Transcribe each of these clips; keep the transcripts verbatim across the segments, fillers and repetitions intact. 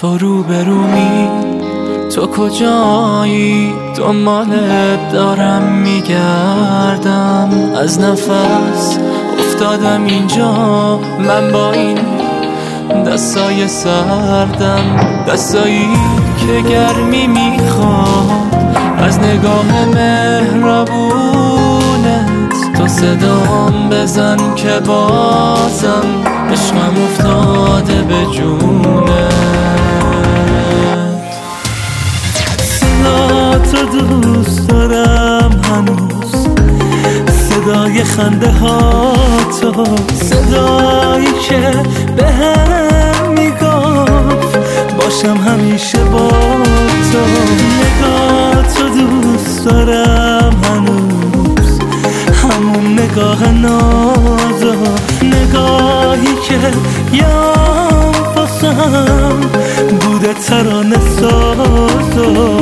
تو روبرومی، تو کجایی؟ دنبالت دارم میگردم، از نفس افتادم اینجا من با این دستای سردم، دستایی که گرمی میخواد از نگاه مهربونت. تو صدام بزن که بازم عشقم افتاده به جونت. صدا تو دوست دارم هنوز، صدای خنده ها تو، صدایی که به هم میگفت باشم همیشه با تو. نگاه تو دوست دارم هنوز، همون نگاه نازا، نگاهی که یام باسم بوده ترانه سازا.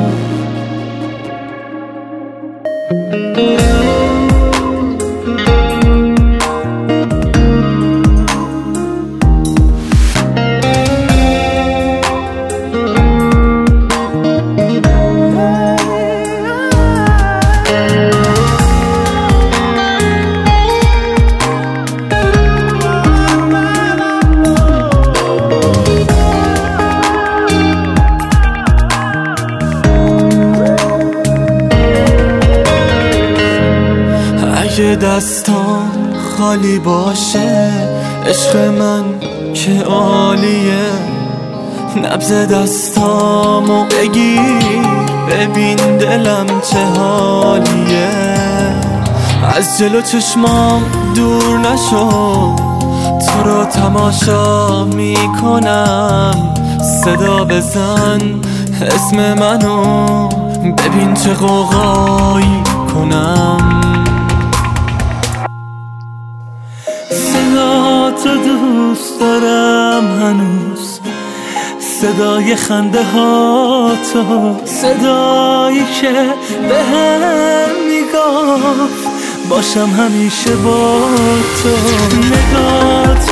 اگه دستان خالی باشه عشق من که عالیه، نبض دستامو بگیر ببین دلم چه حالیه. از جلو چشمام دور نشو، تو رو تماشا میکنم. صدا بزن اسم منو ببین چه غوغایی کنم. صدا تو دوست دارم هنوز، صدای خنده ها تو، صدایی که به هم میگفت باشم همیشه با تو. نگاه